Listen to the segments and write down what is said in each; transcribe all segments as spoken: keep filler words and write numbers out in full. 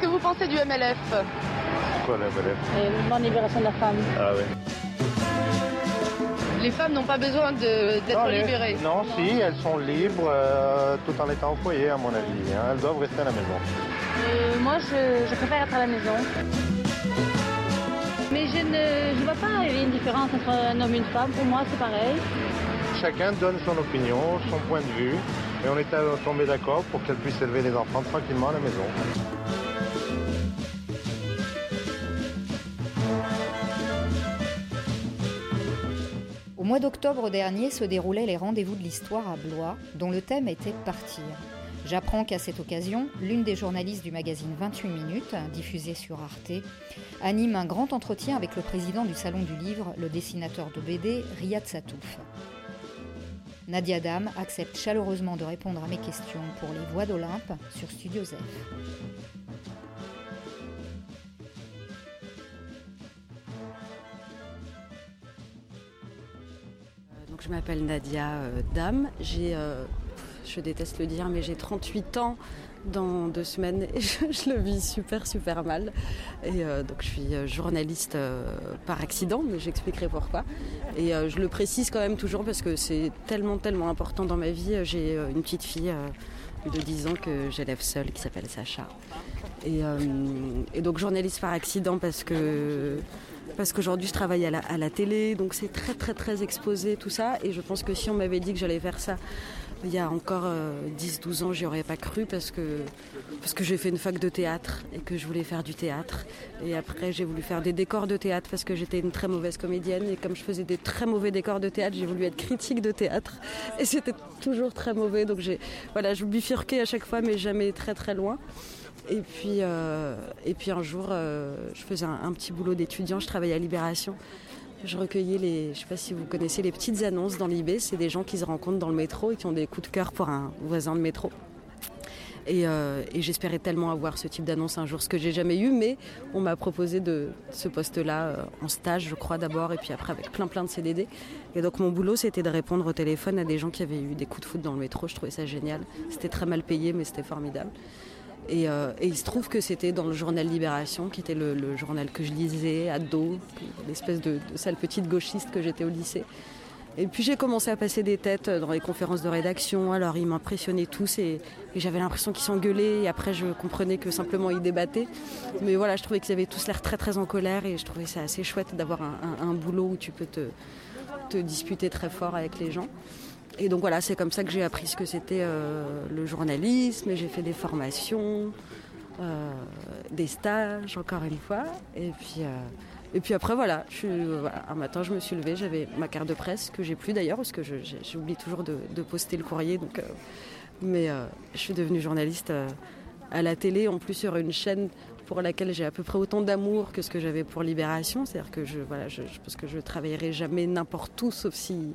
que vous pensez du M L F? C'est quoi le M L F? Le mouvement de libération de la femme. Ah oui. Les femmes n'ont pas besoin de, d'être non, les... libérées. Non, si, elles sont libres euh, tout en étant au foyer, à mon avis. Hein. Elles doivent rester à la maison. Euh, moi, je, je préfère être à la maison. Mais je ne je vois pas une différence entre un homme et une femme. Pour moi, c'est pareil. Chacun donne son opinion, son point de vue. Et on est tombé d'accord pour qu'elles puissent élever les enfants tranquillement à la maison. Au mois d'octobre dernier se déroulaient les rendez-vous de l'histoire à Blois, dont le thème était « Partir ». J'apprends qu'à cette occasion, l'une des journalistes du magazine vingt-huit minutes, diffusé sur Arte, anime un grand entretien avec le président du Salon du Livre, le dessinateur de B D, Riyad Satouf. Nadia Dam accepte chaleureusement de répondre à mes questions pour les Voix d'Olympe sur Studio Z. Donc, je m'appelle Nadia euh, Dam, j'ai... Euh... Je déteste le dire, mais j'ai trente-huit ans dans deux semaines et je, je le vis super, super mal. Et euh, donc, je suis journaliste euh, par accident, mais j'expliquerai pourquoi. Et euh, je le précise quand même toujours parce que c'est tellement, tellement important dans ma vie. J'ai une petite fille euh, de dix ans que j'élève seule qui s'appelle Sacha. Et, euh, et donc, journaliste par accident parce que... Parce qu'aujourd'hui, je travaille à la, à la télé, donc c'est très, très, très exposé, tout ça. Et je pense que si on m'avait dit que j'allais faire ça il y a encore euh, dix douze ans, j'y aurais pas cru parce que, parce que j'ai fait une fac de théâtre et que je voulais faire du théâtre. Et après, j'ai voulu faire des décors de théâtre parce que j'étais une très mauvaise comédienne. Et comme je faisais des très mauvais décors de théâtre, j'ai voulu être critique de théâtre. Et c'était toujours très mauvais. Donc j'ai, voilà, je bifurquais à chaque fois, mais jamais très, très loin. Et puis, euh, et puis un jour, euh, je faisais un, un petit boulot d'étudiant, je travaillais à Libération. Je recueillais les, je ne sais pas si vous connaissez les petites annonces dans l'I B, c'est des gens qui se rencontrent dans le métro et qui ont des coups de cœur pour un voisin de métro. Et, euh, et j'espérais tellement avoir ce type d'annonce un jour, ce que j'ai jamais eu, mais on m'a proposé de ce poste-là euh, en stage, je crois d'abord, et puis après avec plein plein de C D D. Et donc mon boulot, c'était de répondre au téléphone à des gens qui avaient eu des coups de foudre dans le métro. Je trouvais ça génial. C'était très mal payé, mais c'était formidable. Et, euh, et il se trouve que c'était dans le journal Libération, qui était le, le journal que je lisais ado, l'espèce de, de sale petite gauchiste que j'étais au lycée. Et puis j'ai commencé à passer des têtes dans les conférences de rédaction, alors ils m'impressionnaient tous et, et j'avais l'impression qu'ils s'engueulaient et après je comprenais que simplement ils débattaient. Mais voilà, je trouvais qu'ils avaient tous l'air très très en colère et je trouvais ça assez chouette d'avoir un, un, un boulot où tu peux te, te disputer très fort avec les gens. Et donc voilà, c'est comme ça que j'ai appris ce que c'était euh, le journalisme, et j'ai fait des formations, euh, des stages encore une fois. Et puis, euh, et puis après voilà, je suis, euh, voilà, un matin je me suis levée, j'avais ma carte de presse, que j'ai plus d'ailleurs, parce que je, j'oublie toujours de, de poster le courrier. Donc, euh, mais euh, je suis devenue journaliste euh, à la télé, en plus sur une chaîne pour laquelle j'ai à peu près autant d'amour que ce que j'avais pour Libération. C'est-à-dire que je, voilà, je, je pense que je travaillerai jamais n'importe où, sauf si...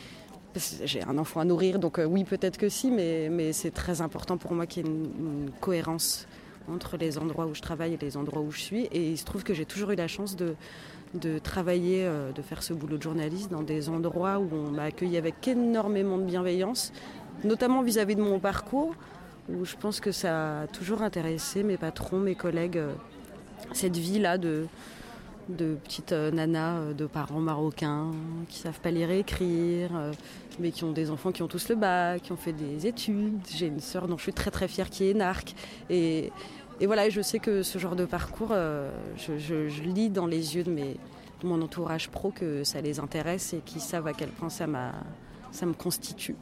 J'ai un enfant à nourrir, donc euh, oui, peut-être que si, mais, mais c'est très important pour moi qu'il y ait une, une cohérence entre les endroits où je travaille et les endroits où je suis. Et il se trouve que j'ai toujours eu la chance de, de travailler, euh, de faire ce boulot de journaliste dans des endroits où on m'a accueilli avec énormément de bienveillance, notamment vis-à-vis de mon parcours, où je pense que ça a toujours intéressé mes patrons, mes collègues, euh, cette vie-là de... de petites euh, nanas euh, de parents marocains qui savent pas lire et écrire, euh, mais qui ont des enfants qui ont tous le bac, qui ont fait des études. J'ai une sœur dont je suis très très fière qui est énarque. Et, et voilà, et je sais que ce genre de parcours, euh, je, je, je lis dans les yeux de, mes, de mon entourage pro que ça les intéresse et qu'ils savent à quel point ça, m'a, ça me constitue.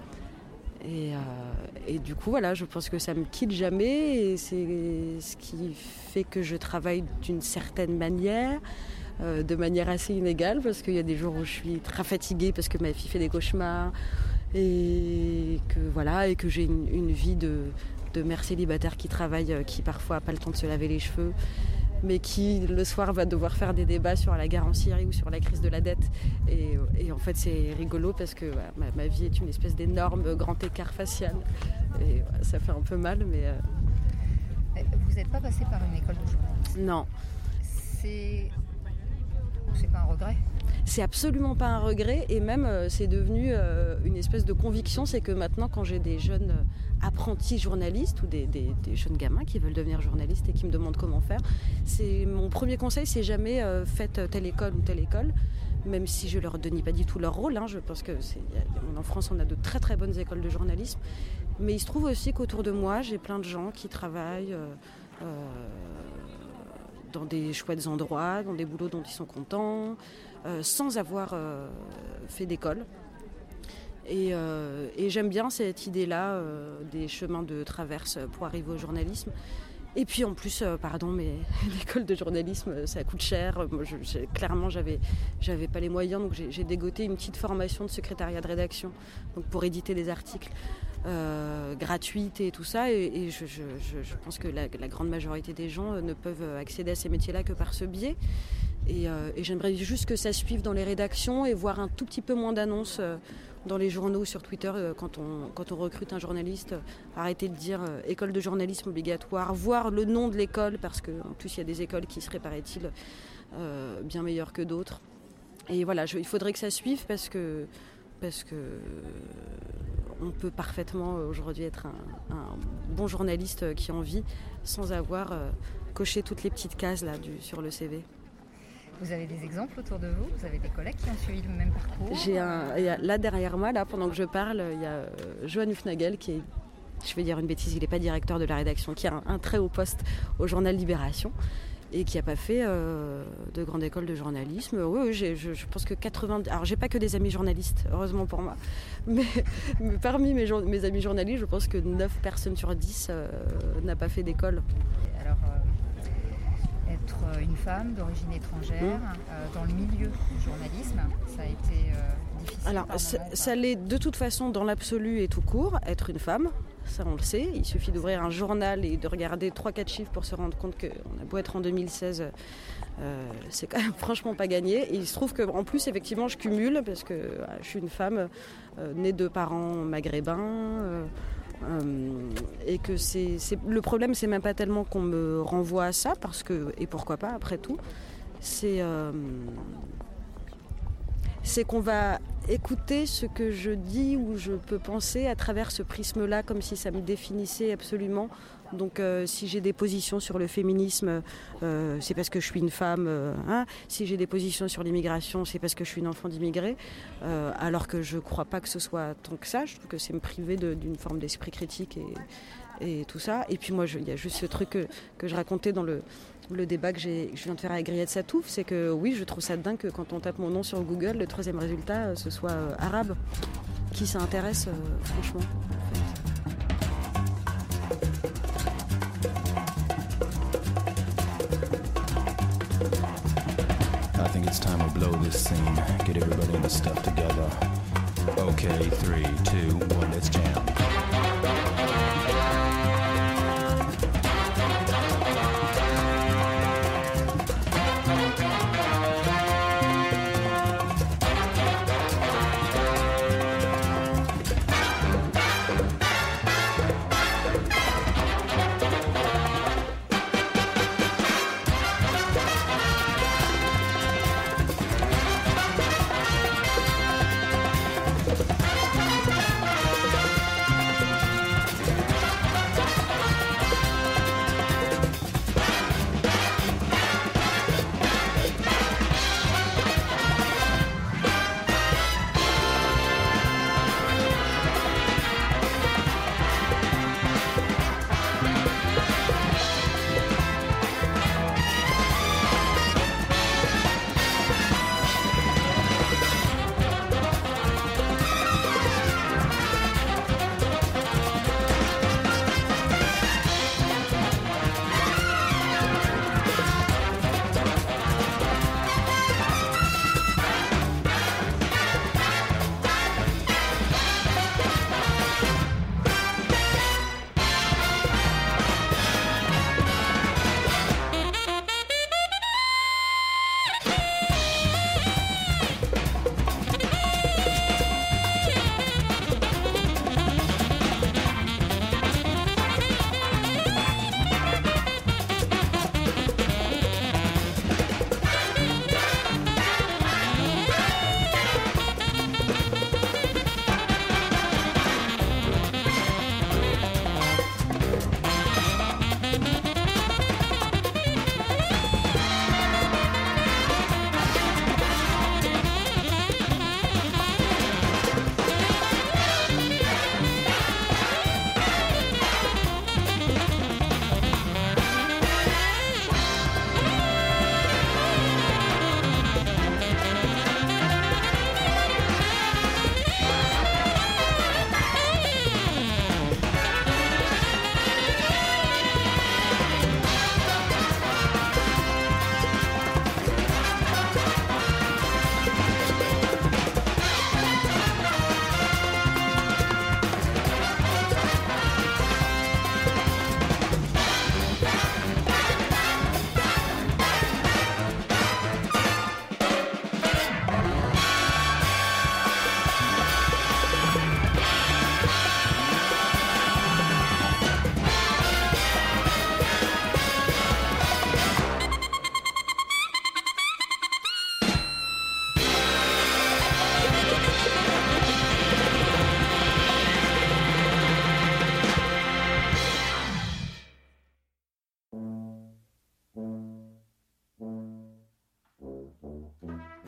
Et, euh, et du coup, voilà, je pense que ça me quitte jamais et c'est ce qui fait que je travaille d'une certaine manière, euh, de manière assez inégale, parce qu'il y a des jours où je suis très fatiguée parce que ma fille fait des cauchemars et que voilà, et que j'ai une, une vie de, de mère célibataire qui travaille, qui parfois n'a pas le temps de se laver les cheveux, mais qui le soir va devoir faire des débats sur la guerre en Syrie ou sur la crise de la dette. Et, et en fait c'est rigolo parce que voilà, ma, ma vie est une espèce d'énorme grand écart facial. Et voilà, ça fait un peu mal, mais... Euh... Vous n'êtes pas passé par une école de journalisme ? Non. C'est... C'est pas un regret ? C'est absolument pas un regret et même euh, c'est devenu euh, une espèce de conviction, c'est que maintenant quand j'ai des jeunes euh, apprentis journalistes ou des, des, des jeunes gamins qui veulent devenir journalistes et qui me demandent comment faire, c'est, mon premier conseil c'est jamais euh, faites telle école ou telle école, même si je leur dénie pas du tout leur rôle, hein, je pense que c'est, en France on a de très très bonnes écoles de journalisme, mais il se trouve aussi qu'autour de moi j'ai plein de gens qui travaillent euh, euh, dans des chouettes endroits, dans des boulots dont ils sont contents, Euh, sans avoir euh, fait d'école. Et, euh, et j'aime bien cette idée-là euh, des chemins de traverse pour arriver au journalisme. Et puis en plus, euh, pardon, mais l'école de journalisme, ça coûte cher. Moi, je, je, clairement, j'avais, j'avais pas les moyens, donc j'ai, j'ai dégoté une petite formation de secrétariat de rédaction, donc pour éditer des articles euh, gratuite et tout ça. Et, et je, je, je, je pense que la, la grande majorité des gens ne peuvent accéder à ces métiers-là que par ce biais. Et, euh, et j'aimerais juste que ça suive dans les rédactions et voir un tout petit peu moins d'annonces euh, dans les journaux, sur Twitter, euh, quand, on, quand on recrute un journaliste. Euh, arrêter de dire euh, école de journalisme obligatoire, voir le nom de l'école, parce qu'en plus il y a des écoles qui seraient, paraît-il, euh, bien meilleures que d'autres. Et voilà, je, il faudrait que ça suive parce que, parce que on peut parfaitement aujourd'hui être un, un bon journaliste qui en vit sans avoir euh, coché toutes les petites cases là, du, sur le C V. Vous avez des exemples autour de vous ? Vous avez des collègues qui ont suivi le même parcours ? J'ai un, y a, là derrière moi, là, pendant que je parle, il y a euh, Johan Hufnagel qui est, je vais dire une bêtise, il n'est pas directeur de la rédaction, qui a un, un très haut poste au journal Libération et qui n'a pas fait euh, de grande école de journalisme. Oui, oui j'ai, je, je pense que quatre-vingts... Alors, j'ai pas que des amis journalistes, heureusement pour moi, mais, mais parmi mes, mes amis journalistes, je pense que neuf personnes sur dix euh, n'a pas fait d'école. Alors, euh... être une femme d'origine étrangère mmh. euh, dans le milieu du journalisme, ça a été euh, difficile. Alors, ça, ça l'est de toute façon dans l'absolu et tout court, être une femme, ça on le sait. Il suffit d'ouvrir un journal et de regarder trois quatre chiffres pour se rendre compte qu'on a beau être en deux mille seize, euh, c'est quand même franchement pas gagné. Et il se trouve qu'en plus, effectivement, je cumule parce que euh, je suis une femme euh, née de parents maghrébins. Euh, Euh, et que c'est, c'est le problème c'est même pas tellement qu'on me renvoie à ça parce que et pourquoi pas après tout c'est euh, c'est qu'on va écouter ce que je dis ou je peux penser à travers ce prisme là comme si ça me définissait absolument. Donc euh, si j'ai des positions sur le féminisme, euh, c'est parce que je suis une femme. Euh, hein. Si j'ai des positions sur l'immigration, c'est parce que je suis une enfant d'immigré. Euh, alors que je ne crois pas que ce soit tant que ça. Je trouve que c'est me priver de, d'une forme d'esprit critique et, et tout ça. Et puis moi, il y a juste ce truc que, que je racontais dans le, le débat que, j'ai, que je viens de faire avec Griette Satouf. C'est que oui, je trouve ça dingue que quand on tape mon nom sur Google, le troisième résultat, euh, ce soit euh, arabe. Qui ça intéresse, euh, franchement, en fait. I think it's time to blow this scene. Get everybody in the stuff together. Okay, three, two, one, let's jam.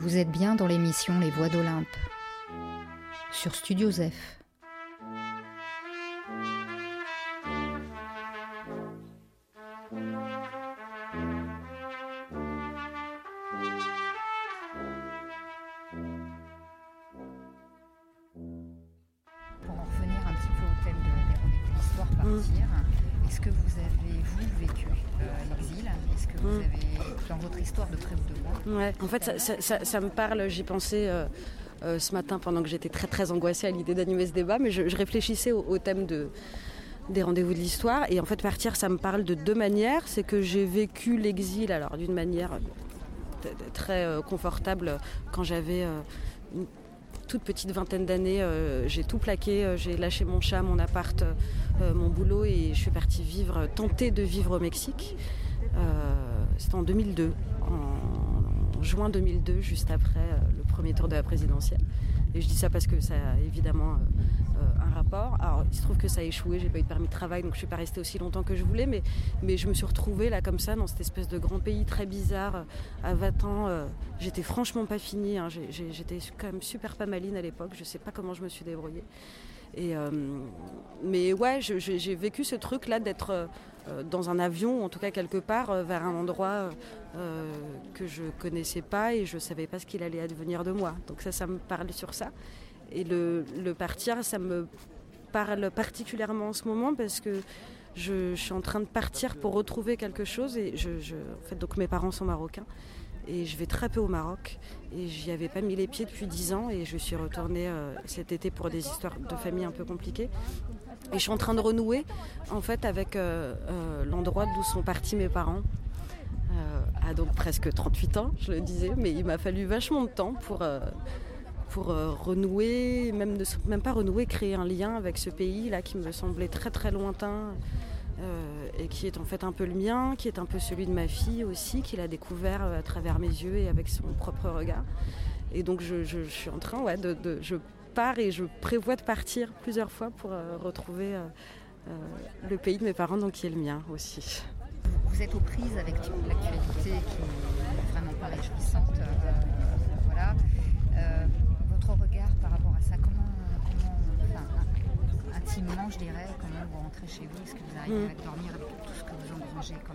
Vous êtes bien dans l'émission Les Voix d'Olympe sur Studio Zef. Pour en revenir un petit peu au thème de, des rendez-vous d'histoire, partir, mmh. est-ce que vous avez, vous, vécu euh, l'exil ? Est-ce que vous mmh. avez, dans votre histoire de près ou de loin ? Ouais, en fait, ça, ça, ça, ça me parle, j'y pensais euh, euh, ce matin pendant que j'étais très très angoissée à l'idée d'animer ce débat, mais je, je réfléchissais au, au thème de, des rendez-vous de l'histoire, et en fait, partir, ça me parle de deux manières. C'est que j'ai vécu l'exil, alors d'une manière très euh, confortable quand j'avais euh, une toute petite vingtaine d'années, euh, j'ai tout plaqué, euh, j'ai lâché mon chat, mon appart, euh, mon boulot et je suis partie vivre, tenter de vivre au Mexique. Euh, c'était en deux mille deux, en, en juin deux mille deux, juste après euh, le premier tour de la présidentielle. Et je dis ça parce que ça a évidemment euh, euh, un rapport. Alors il se trouve que ça a échoué, j'ai pas eu de permis de travail, donc je suis pas restée aussi longtemps que je voulais, mais, mais je me suis retrouvée là comme ça dans cette espèce de grand pays très bizarre. À vingt ans, euh, j'étais franchement pas finie, hein. j'ai, j'ai, j'étais quand même super pas maline à l'époque, je sais pas comment je me suis débrouillée. Et, euh, mais ouais, je, je, j'ai vécu ce truc là d'être euh, dans un avion, en tout cas quelque part, euh, vers un endroit euh, que je connaissais pas et je savais pas ce qu'il allait advenir de moi. Donc ça, ça me parle sur ça. Et le, le partir, ça me parle particulièrement en ce moment parce que je, je suis en train de partir pour retrouver quelque chose. Et je, je, en fait, donc mes parents sont marocains et je vais très peu au Maroc. Et j'y avais pas mis les pieds depuis dix ans et je suis retournée euh, cet été pour des histoires de famille un peu compliquées. Et je suis en train de renouer en fait avec euh, euh, l'endroit d'où sont partis mes parents. Euh, à donc presque trente-huit ans, je le disais, mais il m'a fallu vachement de temps pour, euh, pour euh, renouer, même, de, même pas renouer, créer un lien avec ce pays là qui me semblait très très lointain. Euh, et qui est en fait un peu le mien, qui est un peu celui de ma fille aussi, qu'il a découvert à travers mes yeux et avec son propre regard. Et donc je, je, je suis en train, ouais, de, de, je pars et je prévois de partir plusieurs fois pour euh, retrouver euh, euh, le pays de mes parents, donc qui est le mien aussi. Vous êtes aux prises avec l'actualité qui n'est vraiment pas réjouissante, euh, voilà. Euh, votre regard par rapport à ça, comment, comment enfin, intimement je dirais, comment vous rentrez chez vous, est-ce que vous arrivez mmh. à dormir avec tout ce que vous engrangez comme,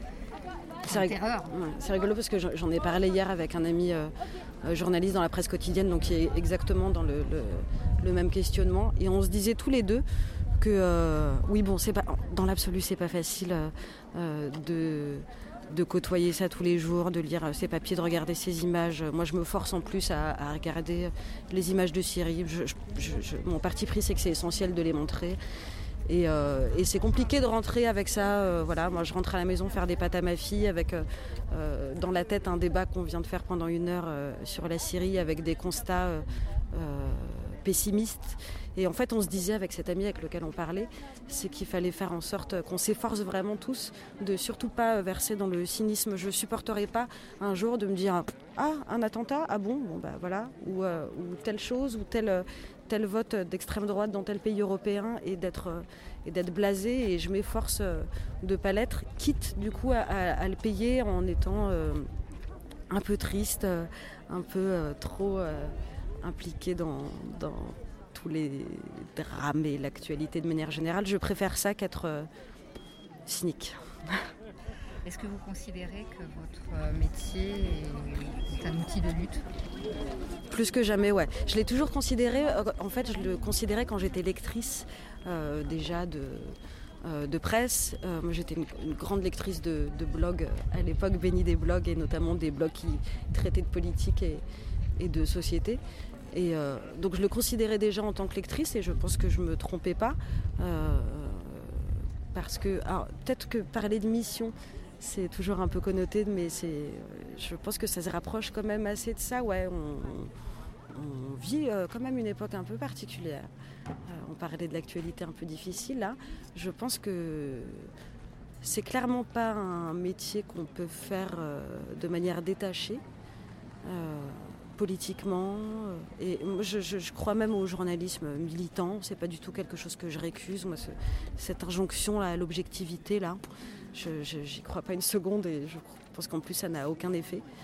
c'est rig- terreur ouais, c'est rigolo parce que j'en ai parlé hier avec un ami euh, journaliste dans la presse quotidienne, donc qui est exactement dans le, le, le même questionnement, et on se disait tous les deux que euh, oui bon c'est pas dans l'absolu c'est pas facile euh, de de côtoyer ça tous les jours, de lire ces papiers, de regarder ces images. Moi je me force en plus à, à regarder les images de Syrie. Je, je, je, mon parti pris c'est que c'est essentiel de les montrer. Et, euh, et c'est compliqué de rentrer avec ça. Euh, voilà, moi je rentre à la maison faire des pâtes à ma fille avec euh, dans la tête un débat qu'on vient de faire pendant une heure euh, sur la Syrie avec des constats euh, euh, pessimistes. Et en fait on se disait avec cet ami avec lequel on parlait, c'est qu'il fallait faire en sorte qu'on s'efforce vraiment tous de surtout pas verser dans le cynisme. Je supporterais pas un jour de me dire ah un attentat, ah bon, bon bah voilà, ou, euh, ou telle chose, ou tel, tel vote d'extrême droite dans tel pays européen et d'être, euh, et d'être blasé, et je m'efforce euh, de pas l'être, quitte du coup à, à, à le payer en étant euh, un peu triste, euh, un peu euh, trop euh, impliqué dans, dans tous les drames et l'actualité de manière générale. Je préfère ça qu'être euh, cynique. Est-ce que vous considérez que votre métier est un outil de lutte ? Plus que jamais, ouais. Je l'ai toujours considéré, en fait, je le considérais quand j'étais lectrice euh, déjà de, euh, de presse. Euh, moi, j'étais une, une grande lectrice de, de blogs à l'époque, bénie des blogs, et notamment des blogs qui traitaient de politique et, et de société. Et euh, donc je le considérais déjà en tant que lectrice, et je pense que je me trompais pas. Euh, parce que, alors, peut-être que parler de mission, c'est toujours un peu connoté, mais c'est, je pense que ça se rapproche quand même assez de ça. Ouais, on, on vit euh, quand même une époque un peu particulière. Euh, on parlait de l'actualité un peu difficile là. Je pense que c'est clairement pas un métier qu'on peut faire euh, de manière détachée. Euh, politiquement, et je, je, je crois même au journalisme militant. C'est pas du tout quelque chose que je récuse. Moi, ce, cette injonction là, à l'objectivité là, je, je, j'y crois pas une seconde, et je pense qu'en plus ça n'a aucun effet.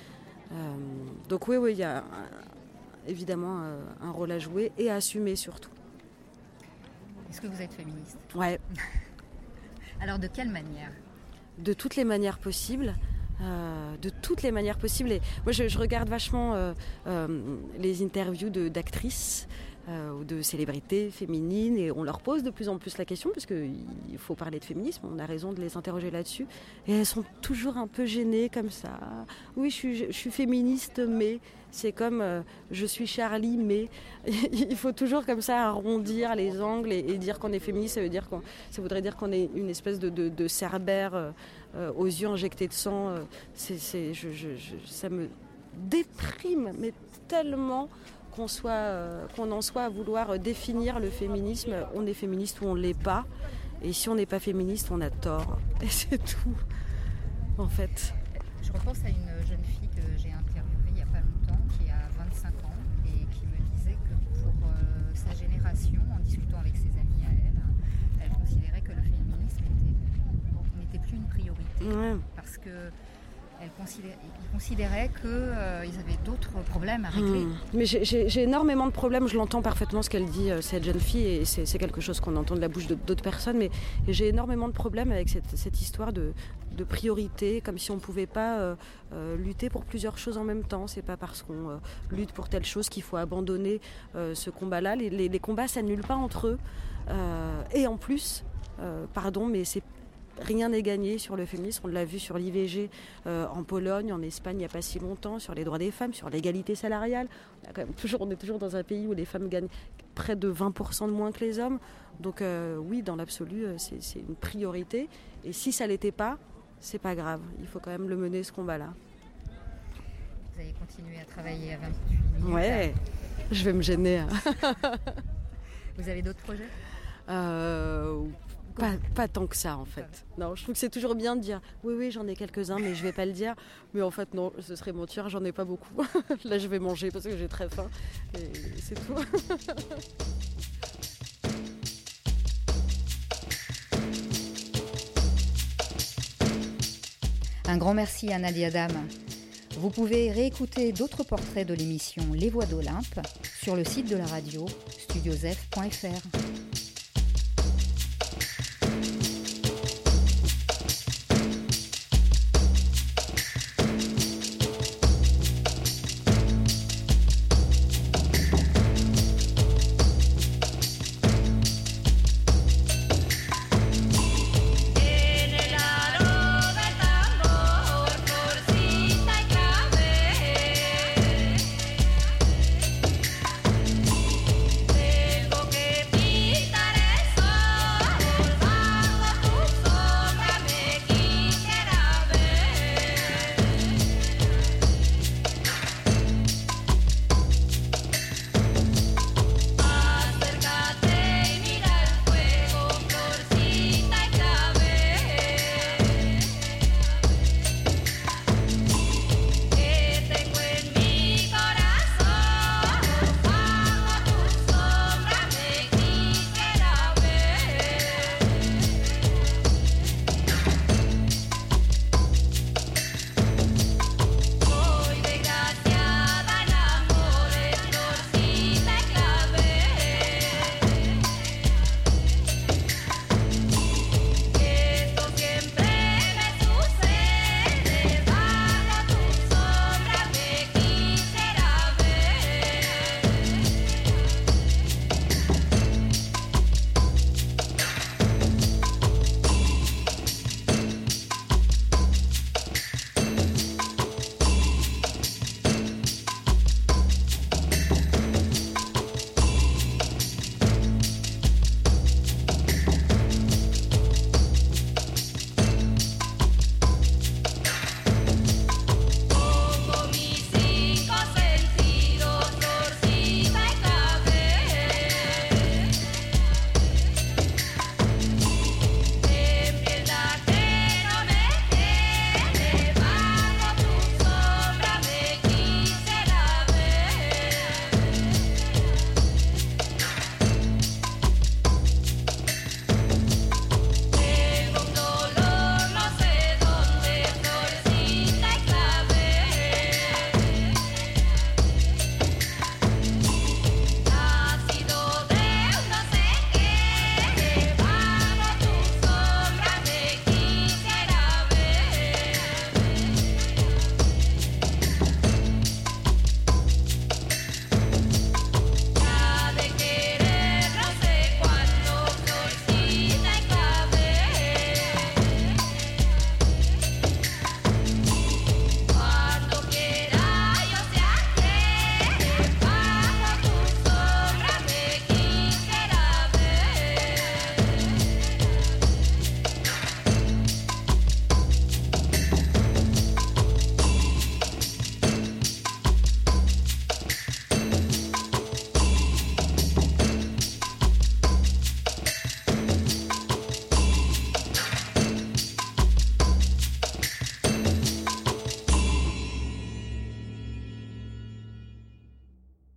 Euh, donc oui, oui, il y a un, évidemment euh, un rôle à jouer et à assumer surtout. Est-ce que vous êtes féministe ? Ouais. Alors de quelle manière ? De toutes les manières possibles. Euh, de toutes les manières possibles. Et moi, je, je regarde vachement euh, euh, les interviews de, d'actrices euh, ou de célébrités féminines et on leur pose de plus en plus la question parce qu'il faut parler de féminisme, on a raison de les interroger là-dessus. Et elles sont toujours un peu gênées comme ça. Oui, je suis, je suis féministe, mais c'est comme euh, je suis Charlie, mais il faut toujours comme ça arrondir les angles et, et dire qu'on est féministe, ça veut dire qu'on, ça voudrait dire qu'on est une espèce de, de, de cerbère euh, euh, aux yeux injectés de sang. Euh, c'est, c'est, je, je, je, ça me déprime, mais tellement qu'on, soit, euh, qu'on en soit à vouloir définir le féminisme. On est féministe ou on ne l'est pas. Et si on n'est pas féministe, on a tort. Et c'est tout, en fait. Je repense à une jeune fille que j'ai interviewée il n'y a pas longtemps, qui a vingt-cinq ans, et qui me disait que pour euh, sa génération, en discutant avec ses amis à elle, elle considérait que le féminisme était, n'était plus une priorité. Ouais. Parce que elle considérait, ils considéraient qu'ils euh, avaient d'autres problèmes à régler. Mmh. Mais j'ai, j'ai, j'ai énormément de problèmes, je l'entends parfaitement ce qu'elle dit, euh, cette jeune fille, et c'est, c'est quelque chose qu'on entend de la bouche de, d'autres personnes, mais j'ai énormément de problèmes avec cette, cette histoire de, de priorité, comme si on ne pouvait pas euh, euh, lutter pour plusieurs choses en même temps. C'est pas parce qu'on euh, lutte pour telle chose qu'il faut abandonner euh, ce combat-là. Les, les, les combats s'annulent pas entre eux. Euh, et en plus, euh, pardon, mais c'est rien n'est gagné sur le féminisme. On l'a vu sur l'I V G euh, en Pologne, en Espagne il n'y a pas si longtemps, sur les droits des femmes, sur l'égalité salariale. On, a quand même toujours, on est toujours dans un pays où les femmes gagnent près de vingt pour cent de moins que les hommes. Donc euh, oui, dans l'absolu, c'est, c'est une priorité. Et si ça ne l'était pas, c'est pas grave. Il faut quand même le mener, ce combat-là. Vous allez continuer à travailler à vingt-huit minutes. Ouais, je vais me gêner. Vous avez d'autres projets ? euh, Pas, pas tant que ça en fait. Non, je trouve que c'est toujours bien de dire oui oui j'en ai quelques-uns mais je vais pas le dire. Mais en fait non, ce serait mentir, j'en ai pas beaucoup. Là je vais manger parce que j'ai très faim et c'est tout. Un grand merci à Nadia Dam. Vous pouvez réécouter d'autres portraits de l'émission Les Voix d'Olympe sur le site de la radio studiosf point f r.